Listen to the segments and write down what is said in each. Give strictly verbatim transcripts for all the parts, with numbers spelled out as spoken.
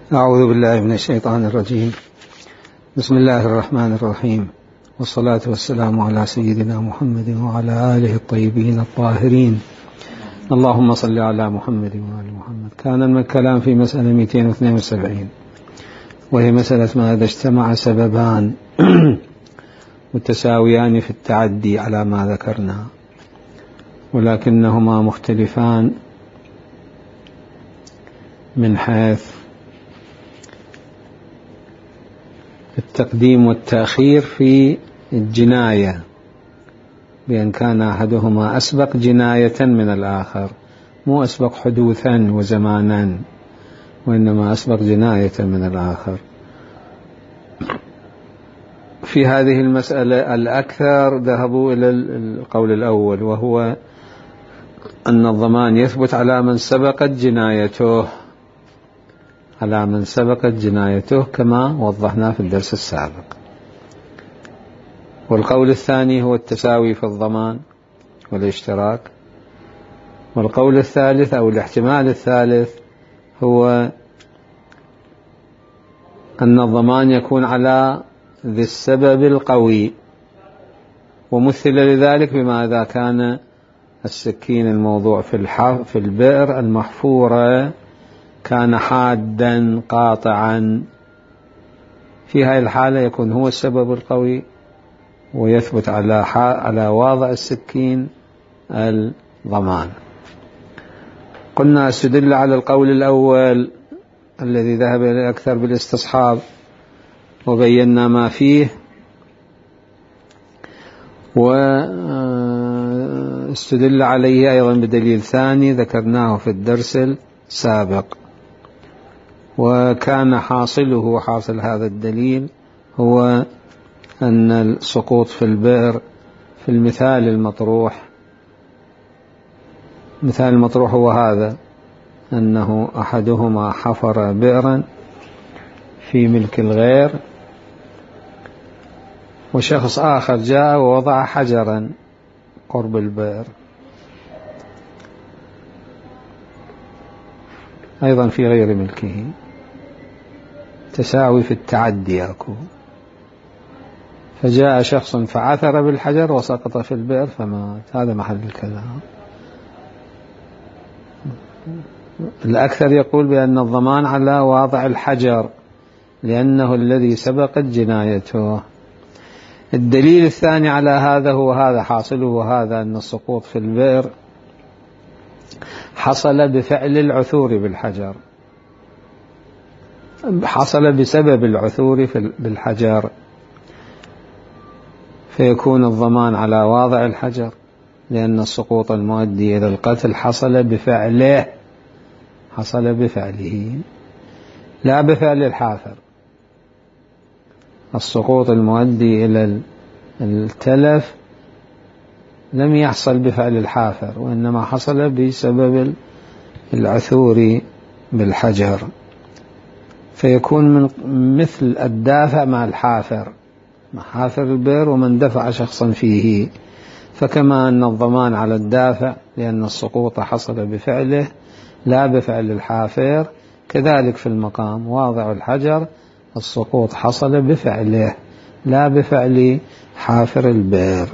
أعوذ بالله من الشيطان الرجيم. بسم الله الرحمن الرحيم، والصلاة والسلام على سيدنا محمد وعلى آله الطيبين الطاهرين. اللهم صل على محمد وعلى محمد. كان الكلام في مسألة مئتين واثنين وسبعين، وهي مسألة ما إذا اجتمع سببان متساويان في التعدي على ما ذكرنا، ولكنهما مختلفان من حيث التقديم والتأخير في الجناية، بأن كان أحدهما أسبق جناية من الآخر، مو أسبق حدوثا وزمانا، وإنما أسبق جناية من الآخر. في هذه المسألة الأكثر ذهبوا إلى القول الأول، وهو أن الضمان يثبت على من سبقت جنايته على من سبقت جنايته كما وضحنا في الدرس السابق. والقول الثاني هو التساوي في الضمان والاشتراك. والقول الثالث أو الاحتمال الثالث هو أن الضمان يكون على ذي السبب القوي، ومثل لذلك بما إذا كان السكين الموضوع في في البئر المحفورة كان حادا قاطعا، في هذه الحالة يكون هو السبب القوي ويثبت على على واضع السكين الضمان. قلنا استدل على القول الأول الذي ذهب إلى أكثر بالاستصحاب، وبينا ما فيه، واستدل عليه أيضا بدليل ثاني ذكرناه في الدرس السابق، وكان حاصله حاصل هذا الدليل هو أن السقوط في البئر في المثال المطروح، مثال المطروح هو هذا، أنه أحدهما حفر بئرا في ملك الغير، وشخص آخر جاء ووضع حجرا قرب البئر أيضا في غير ملكه، تساوي في التعدي أكو. فجاء شخص فعثر بالحجر وسقط في البئر فمات، هذا محل الكلام. الأكثر يقول بأن الضمان على واضع الحجر لأنه الذي سبقت جنايته. الدليل الثاني على هذا هو هذا حاصله هذا، أن السقوط في البئر حصل بفعل العثور بالحجر، حصل بسبب العثور بالحجر، فيكون الضمان على واضع الحجر لأن السقوط المؤدي إلى القتل حصل بفعله حصل بفعله لا بفعل الحافر. السقوط المؤدي إلى التلف لم يحصل بفعل الحافر، وإنما حصل بسبب العثور بالحجر، فيكون من مثل الدافع مع الحافر، مع حافر البئر ومن دفع شخصا فيه. فكما أن الضمان على الدافع لأن السقوط حصل بفعله لا بفعل الحافر، كذلك في المقام واضع الحجر السقوط حصل بفعله لا بفعل حافر البئر.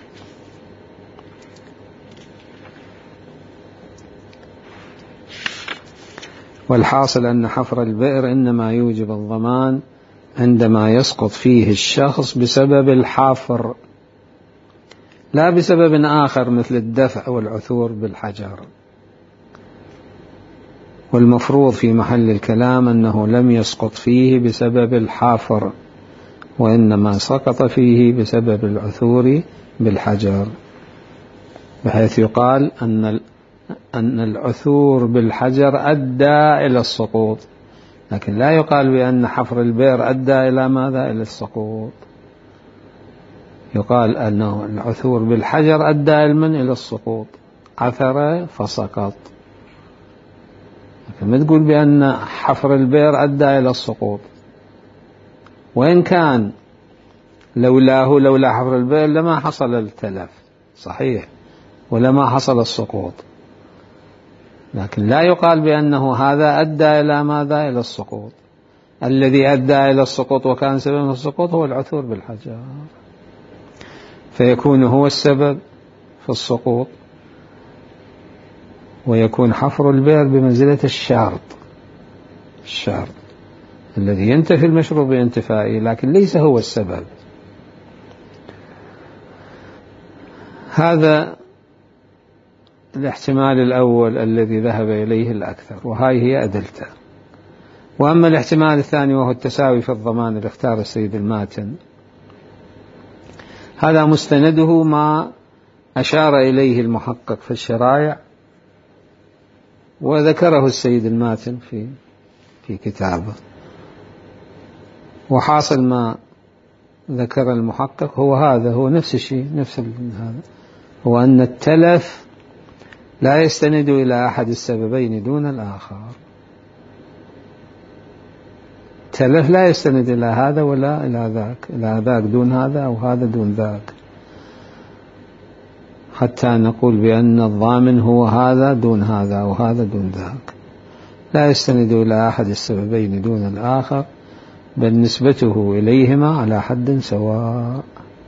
والحاصل أن حفر البئر إنما يوجب الضمان عندما يسقط فيه الشخص بسبب الحفر لا بسبب آخر مثل الدفع والعثور بالحجر. والمفروض في محل الكلام أنه لم يسقط فيه بسبب الحفر، وإنما سقط فيه بسبب العثور بالحجر، بحيث يقال أن أن العثور بالحجر أدى إلى السقوط، لكن لا يقال بأن حفر البئر أدى إلى ماذا؟ إلى السقوط. يقال أنه العثور بالحجر أدى المن إلى السقوط، عثر فسقط، لكن ما تقول بأن حفر البئر أدى إلى السقوط، وإن كان لولاه لولا حفر البئر لما حصل التلف صحيح ولما حصل السقوط، لكن لا يقال بأنه هذا أدى إلى ماذا؟ إلى السقوط. الذي أدى إلى السقوط وكان سبب السقوط هو العثور بالحجر، فيكون هو السبب في السقوط، ويكون حفر البئر بمنزلة الشرط الشرط الذي ينتفي المشروع بانتفائه، لكن ليس هو السبب. هذا الاحتمال الأول الذي ذهب إليه الأكثر، وهاي هي أدلته. وأما الاحتمال الثاني وهو التساوي في الضمان اللي اختار السيد الماتن، هذا مستنده ما أشار إليه المحقق في الشرائع، وذكره السيد الماتن في في كتابه. وحاصل ما ذكر المحقق هو هذا، هو نفس الشيء، نفس هذا، هو أن التلف لا يستند إلى أحد السببين دون الآخر. التلف لا يستند إلى هذا ولا إلى ذاك، إلى ذاك دون هذا أو هذا دون ذاك، حتى نقول بأن الضامن هو هذا دون هذا أو هذا دون ذاك. لا يستند إلى أحد السببين دون الآخر، بل نسبته إليهما على حد سواء،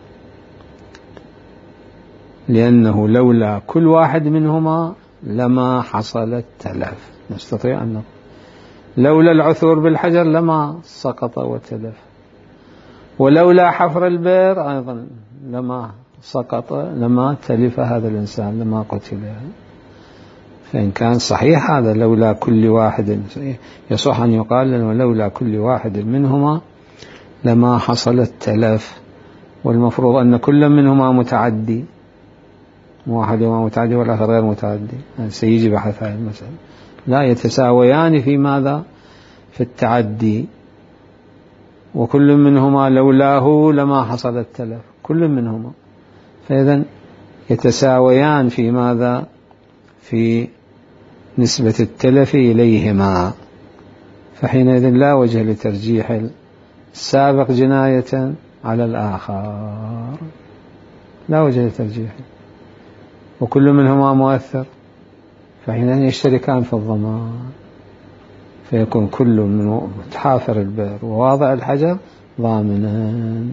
لأنه لولا كل واحد منهما لما حصل التلف. نستطيع أن نقول لولا العثور بالحجر لما سقط وتلف، ولولا حفر البئر أيضا لما سقط، لما تلف هذا الإنسان، لما قتل. فإن كان صحيح هذا لولا كل واحد، يصح أن يقال لولا كل واحد منهما لما حصل التلف. والمفروض أن كل منهما متعدي، واحدهما متعدي والآخر غير متعدي، يعني سيجي بحث هذه المسألة. لا يتساويان في ماذا؟ في التعدي. وكل منهما لولاه لما حصل التلف، كل منهما، فإذا يتساويان في ماذا؟ في نسبة التلف إليهما. فحينئذ لا وجه لترجيح السابق جناية على الآخر، لا وجه لترجيحه، وكل منهما مؤثر، فحينئذ يشتركان في الضمان، فيكون كل من متحافر البئر وواضع الحجر ضامنا.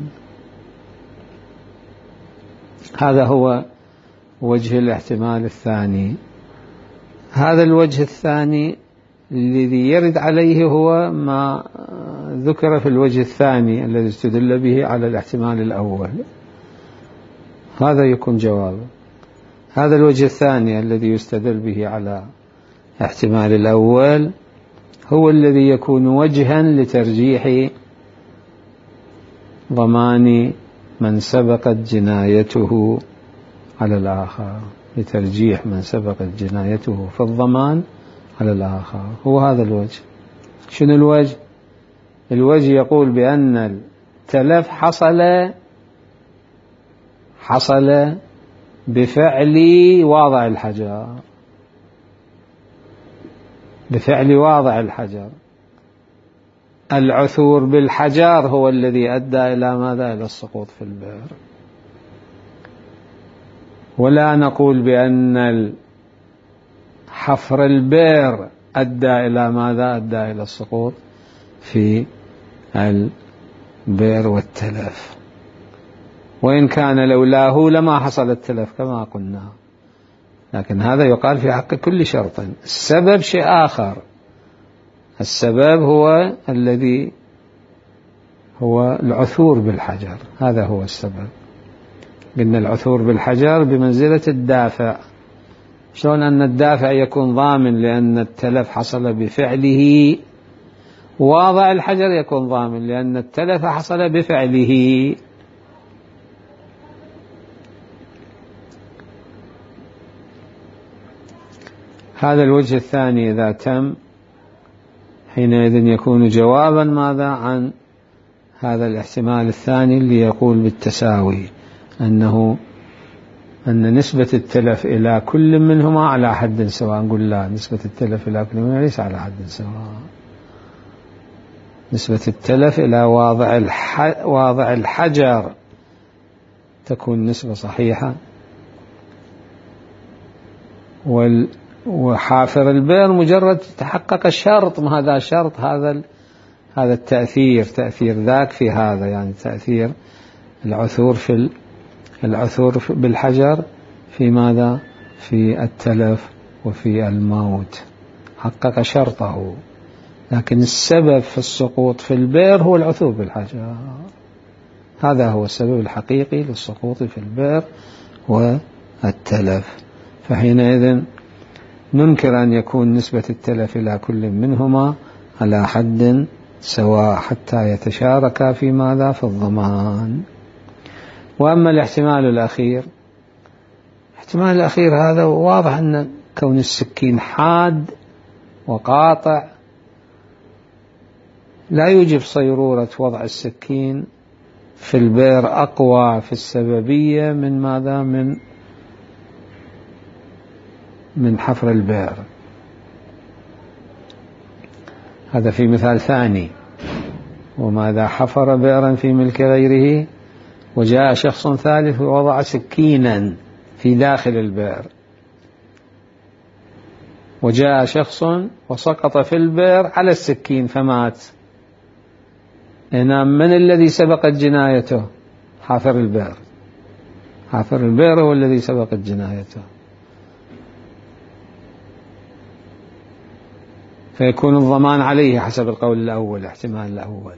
هذا هو وجه الاحتمال الثاني. هذا الوجه الثاني الذي يرد عليه هو ما ذكر في الوجه الثاني الذي استدل به على الاحتمال الأول، هذا يكون جوابه. هذا الوجه الثاني الذي يستدل به على احتمال الأول هو الذي يكون وجها لترجيح ضمان من سبقت جنايته على الآخر، لترجيح من سبقت جنايته في الضمان على الآخر. هو هذا الوجه. شنو الوجه؟ الوجه يقول بأن التلف حصل حصل بفعل واضع الحجر، بفعل واضع الحجر. العثور بالحجر هو الذي أدى إلى ماذا؟ إلى السقوط في البئر. ولا نقول بأن حفر البئر أدى إلى ماذا؟ أدى إلى السقوط في البئر والتلف، وإن كان لولاه لما حصل التلف كما قلنا. لكن هذا يقال في حق كل شرط. السبب شيء آخر، السبب هو الذي هو العثور بالحجر، هذا هو السبب. قلنا العثور بالحجر بمنزلة الدافع. شلون أن الدافع يكون ضامن لأن التلف حصل بفعله، واضع الحجر يكون ضامن لأن التلف حصل بفعله. هذا الوجه الثاني إذا تم حينئذ يكون جوابا ماذا عن هذا الاحتمال الثاني اللي يقول بالتساوي، أنه أن نسبة التلف إلى كل منهما على حد سواء. نقول لا، نسبة التلف إلى كل منهما ليس على حد سواء. نسبة التلف إلى واضع واضع الحجر تكون نسبة صحيحة، وال وحافر البئر مجرد تحقق الشرط، ما هذا شرط، هذا هذا التأثير، تأثير ذاك في هذا، يعني تأثير العثور في العثور بالحجر في ماذا؟ في التلف وفي الموت، حقق شرطه. لكن السبب في السقوط في البئر هو العثور بالحجر، هذا هو السبب الحقيقي للسقوط في البئر والتلف. فحينئذ ننكر أن يكون نسبة التلف إلى كل منهما على حد سواء حتى يتشاركا في ماذا؟ في الضمان. وأما الاحتمال الأخير، الاحتمال الأخير هذا واضح أن كون السكين حاد وقاطع لا يوجب صيرورة وضع السكين في البئر أقوى في السببية من ماذا؟ من من حفر البئر. هذا في مثال ثاني: وماذا حفر بئرا في ملك غيره وجاء شخص ثالث ووضع سكينا في داخل البئر، وجاء شخص وسقط في البئر على السكين فمات. هنا من الذي سبقت جنايته؟ حافر البئر. حافر البئر هو الذي سبقت جنايته، فيكون الضمان عليه حسب القول الأول، الاحتمال الأول.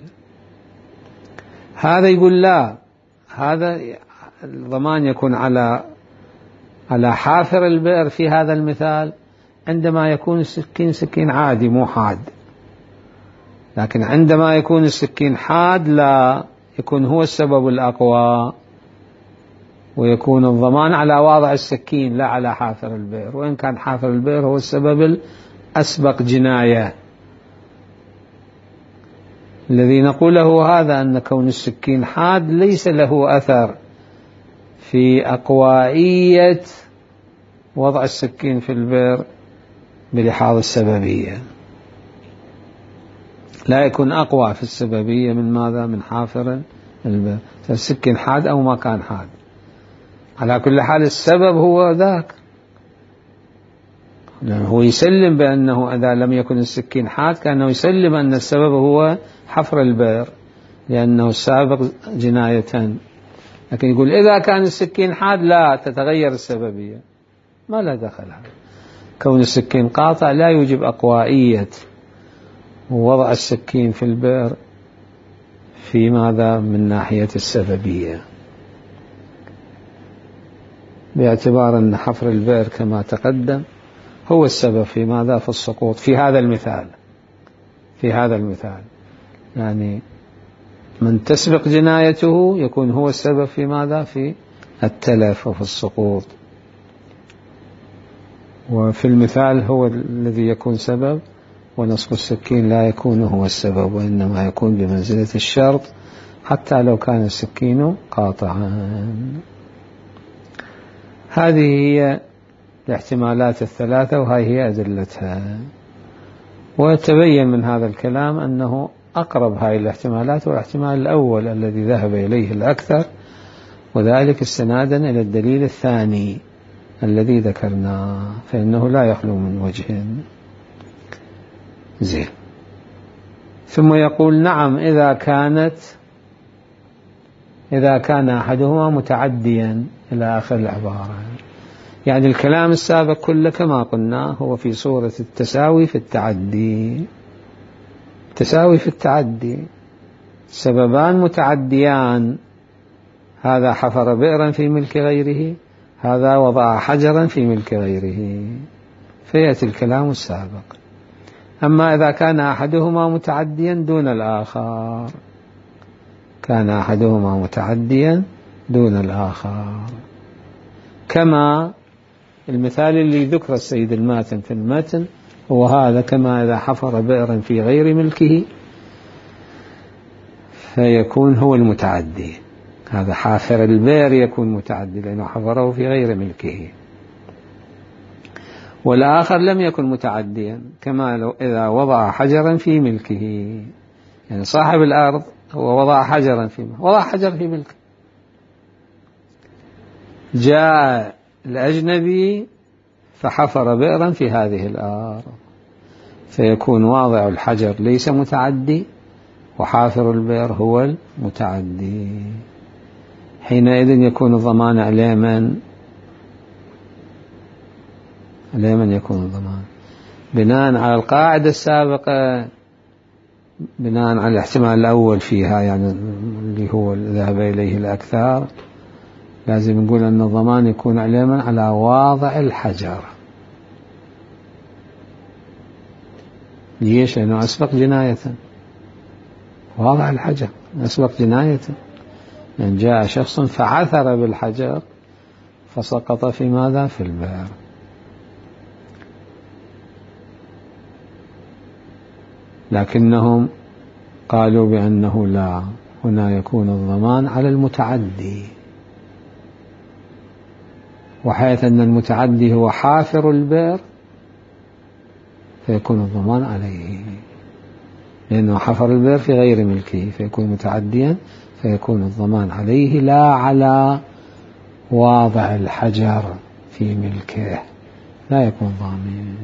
هذا يقول لا، هذا الضمان يكون على على حافر البئر في هذا المثال عندما يكون السكين سكين عادي مو حاد، لكن عندما يكون السكين حاد لا، يكون هو السبب الأقوى، ويكون الضمان على واضع السكين لا على حافر البئر، وإن كان حافر البئر هو السبب الأسبق جناية. الذي نقوله هذا أن كون السكين حاد ليس له أثر في أقوائية وضع السكين في البئر بلحاظ السببية، لا يكون أقوى في السببية من ماذا؟ من حافر البئر، السكين حاد أو ما كان حاد، على كل حال السبب هو ذاك، لأنه هو يسلم بأنه إذا لم يكن السكين حاد كأنه يسلم أن السبب هو حفر البئر لأنه السابق جناية. لكن يقول إذا كان السكين حاد لا، تتغير السببية، ما لا دخل. كون السكين قاطع لا يوجب أقوائية ووضع السكين في البئر في ماذا؟ من ناحية السببية، باعتبار أن حفر البئر كما تقدم هو السبب في ماذا؟ في السقوط في هذا المثال. في هذا المثال يعني من تسبق جنايته يكون هو السبب في ماذا؟ في التلف وفي السقوط. وفي المثال هو الذي يكون سبب، ونصب السكين لا يكون هو السبب، وإنما يكون بمنزلة الشرط حتى لو كان السكين قاطعا. هذه هي الاحتمالات الثلاثة وهي هي أدلتها. وتبين من هذا الكلام أنه أقرب هذه الاحتمالات هو الاحتمال الأول الذي ذهب إليه الأكثر، وذلك استنادا إلى الدليل الثاني الذي ذكرناه، فإنه لا يخلو من وجه. زين. ثم يقول نعم إذا كانت إذا كان أحدهما متعديا إلى آخر العبارة. يعني الكلام السابق كله كما قلنا هو في صورة التساوي في التعدي. التساوي في التعدي، سببان متعديان، هذا حفر بئرا في ملك غيره، هذا وضع حجرا في ملك غيره، فيأتي الكلام السابق. أما إذا كان أحدهما متعديا دون الآخر، كان أحدهما متعديا دون الآخر، كما المثال اللي ذكر السيد الماتن في المتن هو هذا: كما إذا حفر بئرا في غير ملكه فيكون هو المتعدي. هذا حافر البئر يكون متعدي لأنه حفره في غير ملكه. والآخر لم يكن متعديا، كما لو إذا وضع حجرا في ملكه، يعني صاحب الأرض هو وضع حجرا في ملكه، وضع حجر في ملكه، جاء الأجنبي فحفر بئرا في هذه الأرض، فيكون واضع الحجر ليس متعدي وحافر البئر هو المتعدي. حينئذ يكون الضمان على من؟ على من يكون الضمان؟ بناء على القاعدة السابقة، بناء على الاحتمال الأول فيها، يعني اللي هو ذهب إليه الأكثر، لازم نقول أن الضمان يكون على من؟ على واضع الحجر. ليش؟ لأنه أسبق جناية، واضع الحجر أسبق جناية. يعني جاء شخص فعثر بالحجر فسقط في ماذا؟ في البئر. لكنهم قالوا بأنه لا، هنا يكون الضمان على المتعدي، وحيث أن المتعدي هو حافر البئر فيكون الضمان عليه، لأنه حفر البئر في غير ملكه فيكون متعديا، فيكون الضمان عليه لا على واضع الحجر في ملكه، لا يكون ضامن.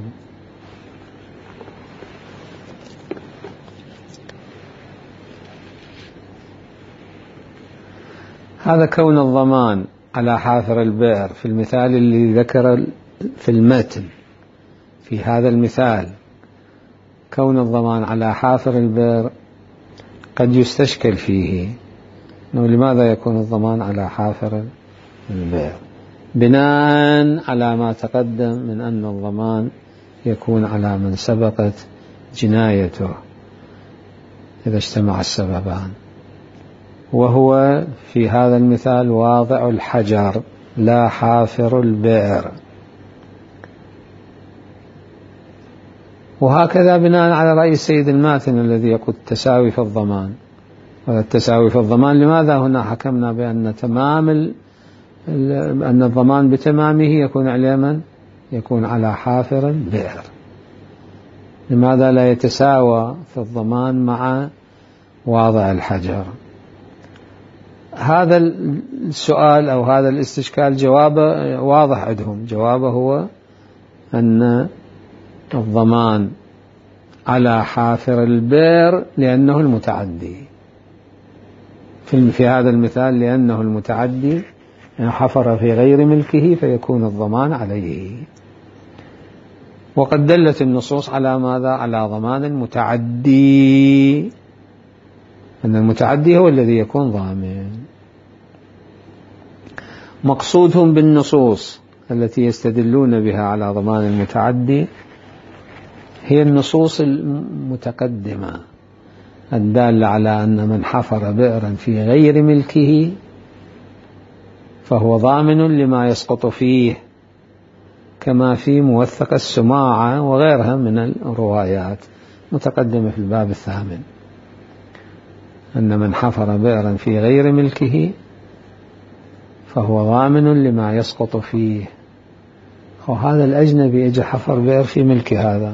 هذا كون الضمان على حافر البئر في المثال اللي ذكر في المتن. في هذا المثال كون الضمان على حافر البئر قد يستشكل فيه، إنه لماذا يكون الضمان على حافر البئر؟ بناء على ما تقدم من أن الضمان يكون على من سبقت جنايته إذا اجتمع السببان، وهو في هذا المثال واضع الحجر لا حافر البئر. وهكذا بناء على رأي السيد الماتن الذي يقول التساوي في الضمان. والتساوي في الضمان لماذا هنا حكمنا بأن تمام ال... أن الضمان بتمامه يكون على من؟ يكون على حافر البئر. لماذا لا يتساوى في الضمان مع واضع الحجر؟ هذا السؤال أو هذا الاستشكال جوابه واضح عندهم. جوابه هو أن الضمان على حافر البئر لأنه المتعدي في هذا المثال، لأنه المتعدي حفر في غير ملكه فيكون الضمان عليه. وقد دلت النصوص على ماذا؟ على ضمان المتعدي، أن المتعدي هو الذي يكون ضامن. مقصودهم بالنصوص التي يستدلون بها على ضمان المتعدي هي النصوص المتقدمة الدالة على أن من حفر بئرا في غير ملكه فهو ضامن لما يسقط فيه، كما في موثق السماعة وغيرها من الروايات متقدمة في الباب الثامن، أن من حفر بئرا في غير ملكه فهو ضامن لما يسقط فيه. وهذا الأجنبي يجي حفر بئر في ملك هذا،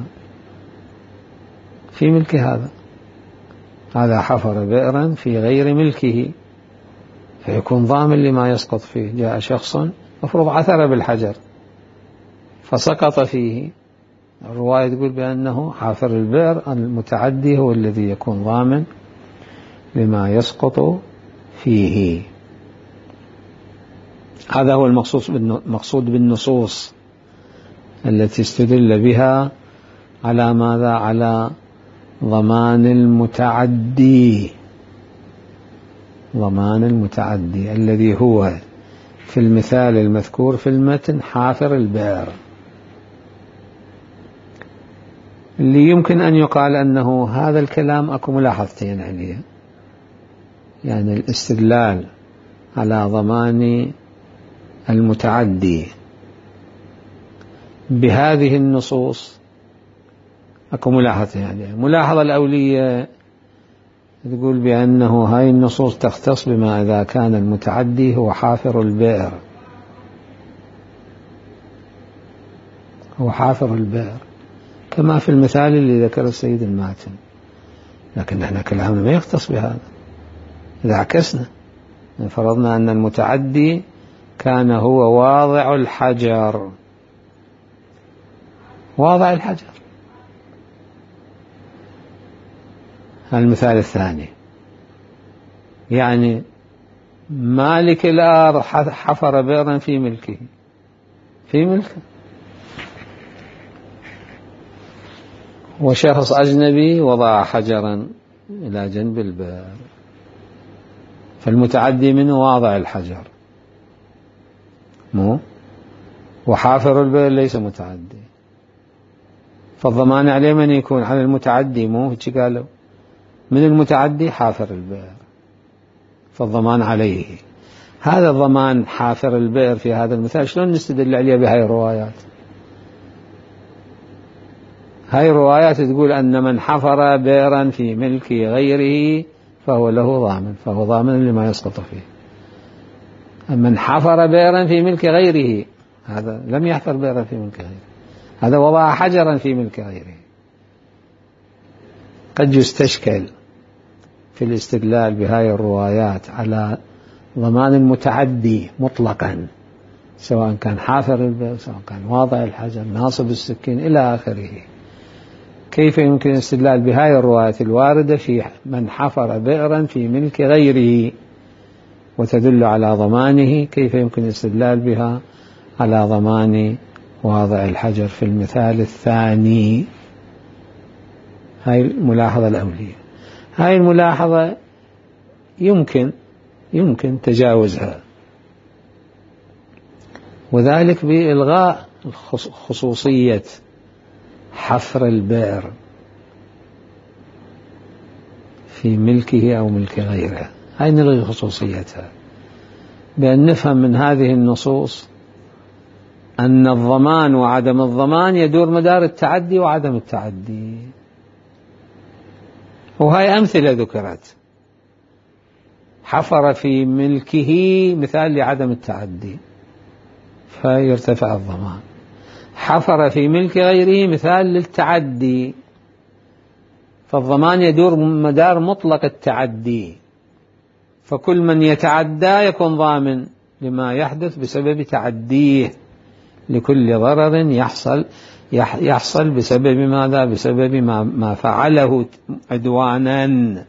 في ملك هذا هذا حفر بئرا في غير ملكه فيكون ضامن لما يسقط فيه. جاء شخص مفروض عثر بالحجر فسقط فيه، الرواية تقول بأنه حافر البئر المتعدي هو الذي يكون ضامن لما يسقط فيه. هذا هو المقصود بالنصوص التي استدل بها على ماذا؟ على ضمان المتعدي. ضمان المتعدي الذي هو في المثال المذكور في المتن حافر البئر، اللي يمكن أن يقال أنه هذا الكلام أكو ملاحظتين عليه. يعني الاستدلال على ضمان المتعدي بهذه النصوص أكو ملاحظة. يعني الملاحظة الأولية تقول بأنه هاي النصوص تختص بما إذا كان المتعدي هو حافر البئر، هو حافر البئر كما في المثال اللي ذكر السيد الماتن. لكن نحن كلامنا ما يختص بهذا. إذا عكسنا فرضنا أن المتعدي كان هو واضع الحجر واضع الحجر. المثال الثاني يعني مالك الأرض حفر بئرا في ملكه في ملكه وشخص أجنبي وضع حجرا إلى جنب البئر، فالمتعدي منه واضع الحجر مو، وحافر البئر ليس متعدي، فالضمان عليه من يكون؟ على المتعدي مو هيك قالوا، من المتعدي حافر البئر، فالضمان عليه. هذا الضمان حافر البئر في هذا المثال شلون نستدل عليه بهاي الروايات؟ هاي الروايات تقول أن من حفر بئرا في ملك غيره فهو له ضامن، فهو ضامن لما يسقط فيه. من حفر بئرا في ملك غيره هذا لم يحفر بئرا في ملك غيره، هذا وضع حجرا في ملك غيره. قد يستشكل في الاستدلال بهاي الروايات على ضمان المتعدي مطلقا، سواء كان حافر البئر، سواء كان واضع الحجر، ناصب السكين إلى آخره. كيف يمكن الاستدلال بهاي الروايات الواردة في من حفر بئرا في ملك غيره وتدل على ضمانه؟ كيف يمكن الاستدلال بها على ضمان واضع الحجر في المثال الثاني؟ هاي الملاحظة الأولية. هاي الملاحظة يمكن يمكن تجاوزها، وذلك بإلغاء خصوصية حفر البئر في ملكه أو ملك غيره. هاي نلغي خصوصيتها بأن نفهم من هذه النصوص أن الضمان وعدم الضمان يدور مدار التعدي وعدم التعدي، وهاي أمثلة ذكرت. حفر في ملكه مثال لعدم التعدي فيرتفع الضمان، حفر في ملك غيره مثال للتعدي فالضمان يدور مدار مطلق التعدي، فكل من يتعدى يكون ضامن لما يحدث بسبب تعديه لكل ضرر يحصل يحصل بسبب ماذا؟ بسبب ما, ما فعله عدوانا.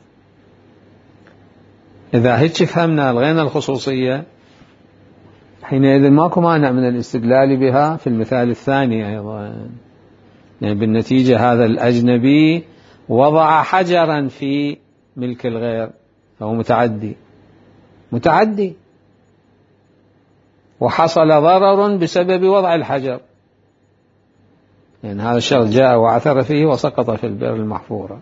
إذا هيك فهمنا ألغينا الخصوصية، حينئذ ماكو مانع من الاستدلال بها في المثال الثاني أيضا. يعني بالنتيجة هذا الأجنبي وضع حجرا في ملك الغير فهو متعدي متعدي وحصل ضرر بسبب وضع الحجر، يعني هذا الشخص جاء وعثر فيه وسقط في البئر المحفورة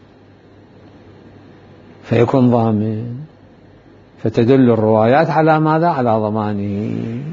فيكون ضامن. فتدل الروايات على ماذا؟ على ضمانه.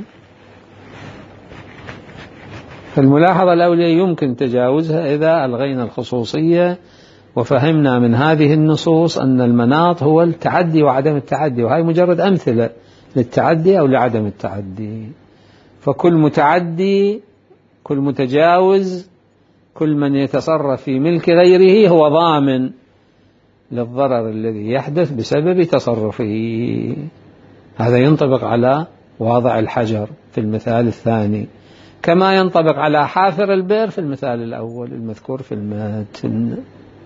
فالملاحظة الأولية يمكن تجاوزها إذا ألغينا الخصوصية وفهمنا من هذه النصوص أن المناط هو التعدي وعدم التعدي، وهي مجرد أمثلة للتعدي أو لعدم التعدي. فكل متعدي، كل متجاوز، كل من يتصرف في ملك غيره هو ضامن للضرر الذي يحدث بسبب تصرفه. هذا ينطبق على واضع الحجر في المثال الثاني كما ينطبق على حافر البئر في المثال الأول المذكور في المتن.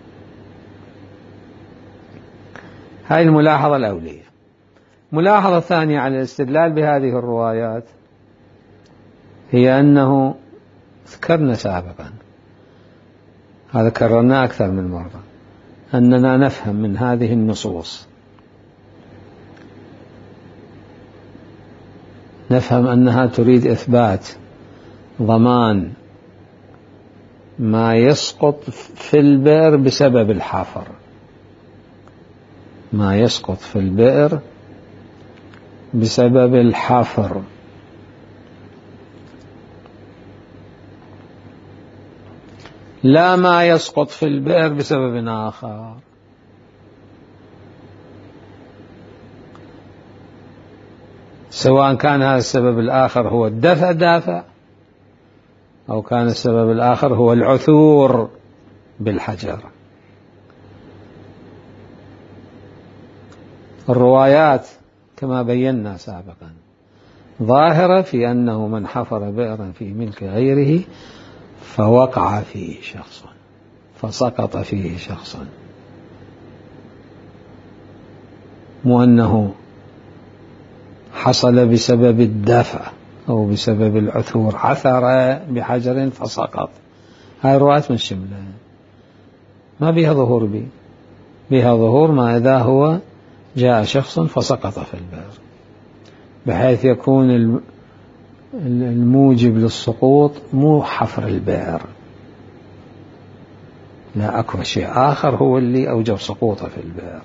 هذه الملاحظة الأولية. ملاحظة الثانية على الاستدلال بهذه الروايات هي أنه ذكرنا سابقا، هذا كررناه أكثر من مرة، أننا نفهم من هذه النصوص نفهم أنها تريد إثبات ضمان ما يسقط في البئر بسبب الحفر، ما يسقط في البئر بسبب الحفر، لا ما يسقط في البئر بسبب آخر. سواء كان هذا السبب الآخر هو الدفع دافع أو كان السبب الآخر هو العثور بالحجر. الروايات كما بينا سابقا ظاهرة في أنه من حفر بئرا في ملك غيره فوقع فيه شخص فسقط فيه شخص، مو أنه حصل بسبب الدفع أو بسبب العثور، عثر بحجر فسقط. هاي الرواية من شملة ما بها ظهور بي بها ظهور ما إذا هو جاء شخص فسقط في البئر، بحيث يكون الموجب للسقوط مو حفر البئر، لا، أكو شيء آخر هو اللي أوجب سقوطه في البئر.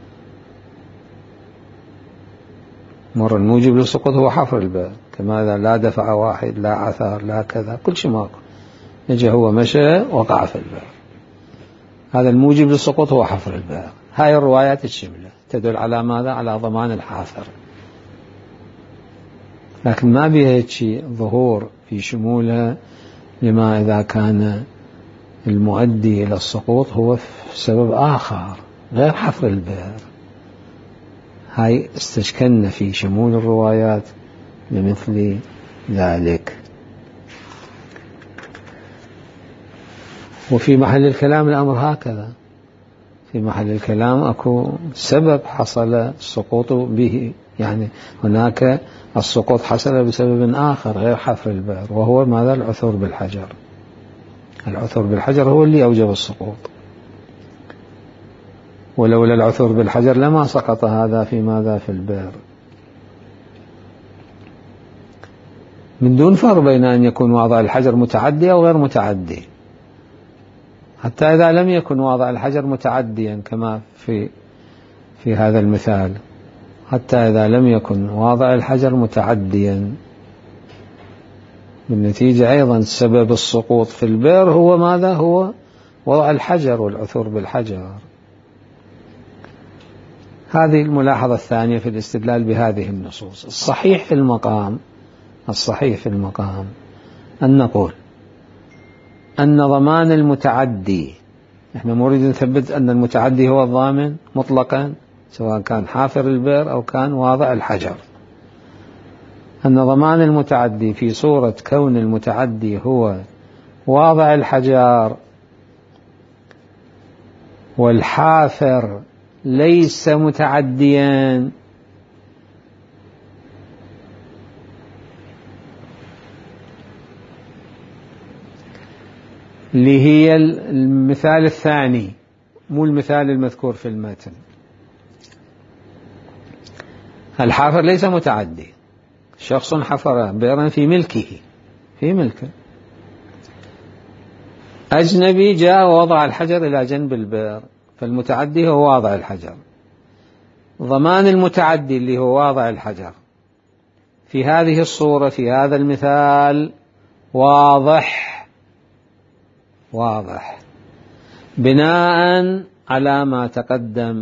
مر الموجب للسقوط هو حفر البئر، كما إذا لا دفع واحد، لا عثر، لا كذا، كل شيء ماكو، يجي هو مشى وقع في البئر، هذا الموجب للسقوط هو حفر البئر. هاي الروايات الشملة تدل على ماذا؟ على ضمان الحافر، لكن ما بها شيء ظهور في شمولها لما إذا كان المؤدي إلى السقوط هو سبب آخر غير حفر البئر. هاي استشكلنا في شمول الروايات بمثل ذلك. وفي محل الكلام الأمر هكذا، في محل الكلام أكو سبب حصل السقوط به، يعني هناك السقوط حصل بسبب آخر غير حفر البئر، وهو ماذا؟ العثور بالحجر. العثور بالحجر هو اللي أوجب السقوط، ولولا العثور بالحجر لما سقط هذا في ماذا؟ في البئر. من دون فرق بين أن يكون واضع الحجر متعدي أو غير متعدي، حتى إذا لم يكن واضع الحجر متعديا كما في في هذا المثال، حتى إذا لم يكن واضع الحجر متعديا، بالنتيجة أيضا سبب السقوط في البئر هو ماذا؟ هو وضع الحجر والعثور بالحجر. هذه الملاحظة الثانية في الاستدلال بهذه النصوص. الصحيح في المقام الصحيح في المقام أن نقول أن ضمان المتعدي، نحن نريد نثبت أن المتعدي هو الضامن مطلقا، سواء كان حافر البئر أو كان واضع الحجر، أن ضمان المتعدي في صورة كون المتعدي هو واضع الحجر والحافر ليس متعديا، اللي هي المثال الثاني مو المثال المذكور في المتن. الحافر ليس متعدي، شخص حفر بئرا في ملكه في ملكه أجنبي جاء ووضع الحجر إلى جنب البئر، فالمتعدي هو واضع الحجر. ضمان المتعدي اللي هو واضع الحجر في هذه الصورة في هذا المثال واضح واضح بناء على ما تقدم،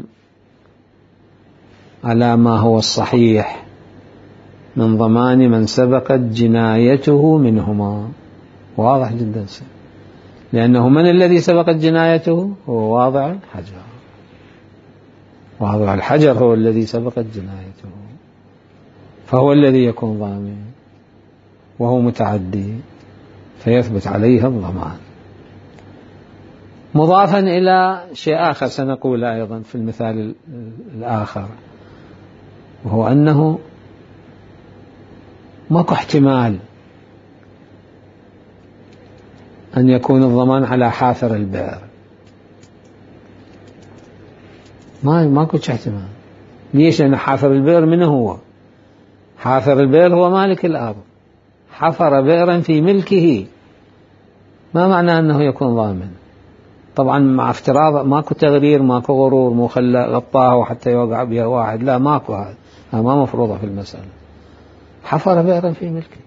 على ما هو الصحيح من ضمان من سبقت جنايته منهما، واضح جدا، لأنه من الذي سبقت جنايته؟ هو واضع الحجر، واضع الحجر هو الذي سبقت جنايته، فهو الذي يكون ضامن، وهو متعدي فيثبت عليه الضمان. مضافا إلى شيء آخر سنقول أيضا في المثال الآخر، وهو أنه ماكو احتمال أن يكون الضمان على حافر البئر، ما ماكو احتمال. ليش؟ لأن حافر البئر من هو؟ حافر البئر هو مالك الأرض، حفر بئرا في ملكه، ما معنى أنه يكون ضامن؟ طبعا مع افتراض ماكو تغرير، ماكو غرور، مو خلى غطاه حتى يوقع بها واحد، لا، ماكو، هذا ما مفروضة في المسألة. حفر بئرا في ملكه،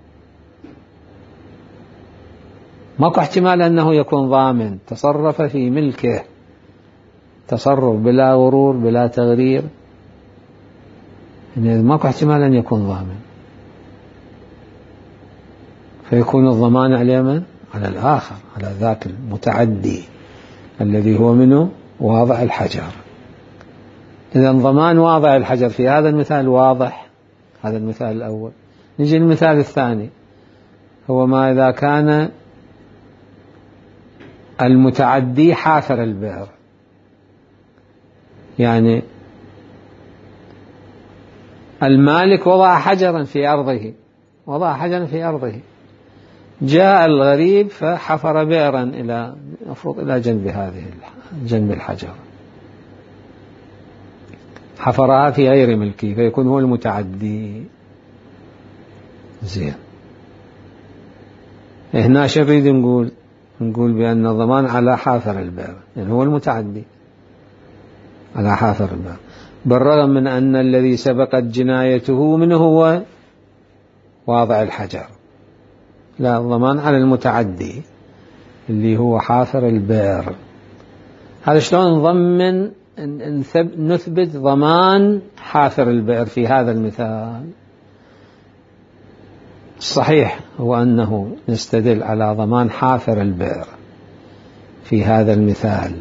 ماكو احتمال أنه يكون ضامن، تصرف في ملكه تصرف بلا غرور بلا تغرير، يعني ماكو احتمال أن يكون ضامن، فيكون الضمان على من؟ على الآخر، على ذاك المتعدي الذي هو منه واضع الحجر. إذا ضمان واضع الحجر في هذا المثال واضح، هذا المثال الأول. نجي المثال الثاني، هو ما إذا كان المتعدي حافر البئر، يعني المالك وضع حجرا في أرضه وضع حجرا في أرضه، جاء الغريب فحفر بئرا إلى المفروض إلى جنب هذه جنب الحجر، حفرها في غير ملكه فيكون هو المتعدي. زين، هنا شو نريد نقول؟ نقول بأن الضمان على حافر البئر، يعني هو المتعدي على حافر البئر، بالرغم من أن الذي سبقت جنايته من هو واضع الحجر، لا، الضمان على المتعدي اللي هو حافر البئر. هذا شلون نضمن نثبت ضمان حافر البئر في هذا المثال؟ الصحيح هو أنه نستدل على ضمان حافر البئر في هذا المثال،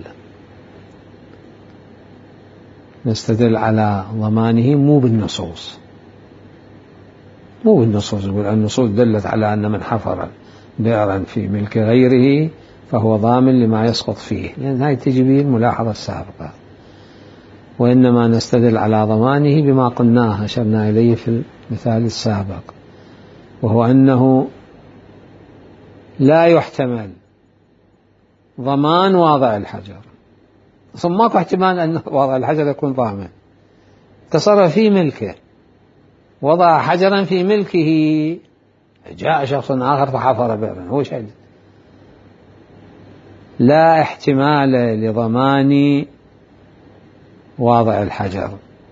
نستدل على ضمانه مو بالنصوص، مو بالنصوص، يقول النصوص دلت على أن من حفر بئرا في ملك غيره فهو ضامن لما يسقط فيه، لأن هاي تجي به الملاحظة السابقة، وإنما نستدل على ضمانه بما قلناه أشرنا إليه في المثال السابق، وهو أنه لا يحتمل ضمان واضع الحجر، ثم ماكو احتمال أن واضع الحجر يكون ضامن، تصرف في ملكه، وضع حجرا في ملكه، جاء شخص آخر فحفر بئرا، هو شيء لا احتمال لضمان واضع الحجر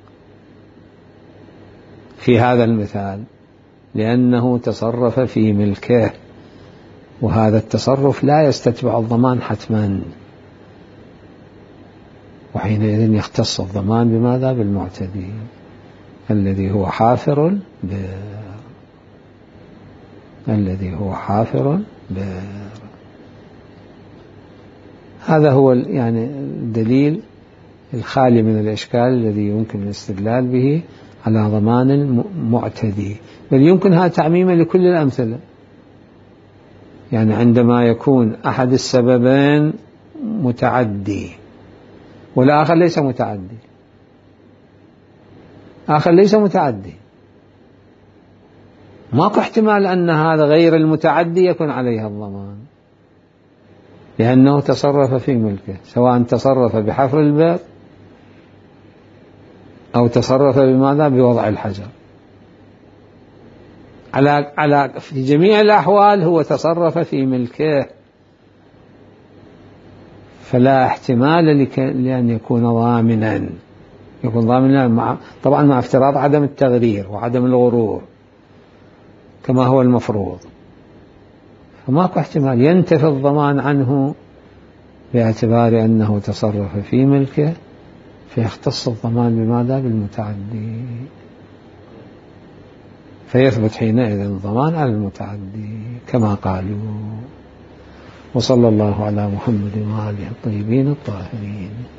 في هذا المثال، لأنه تصرف في ملكه، وهذا التصرف لا يستتبع الضمان حتما، وحينئذ يختص الضمان بماذا؟ بالمعتدي الذي هو حافر البئر، الذي هو حافر البئر. هذا هو يعني الدليل الخالي من الإشكال الذي يمكن الاستدلال به على ضمان المعتدي، بل يمكنها تعميما لكل الأمثلة، يعني عندما يكون أحد السببين متعدي والآخر ليس متعدي، آخر ليس متعدي، ماكو احتمال أن هذا غير المتعدي يكون عليه الضمان، لأنه تصرف في ملكه، سواء تصرف بحفر البئر أو تصرف بماذا؟ بوضع الحجر، على على في جميع الأحوال هو تصرف في ملكه، فلا احتمال لأن يكون ضامنا، يكون ضامنا مع طبعا مع افتراض عدم التغرير وعدم الغرور كما هو المفروض، فماكو احتمال ينتفي الضمان عنه باعتبار أنه تصرف في ملكه، فيختص الضمان بماذا؟ بالمتعدي، فيثبت حينئذ الضمان على المتعدي كما قالوا. وصلى الله على محمد وآله الطيبين الطاهرين.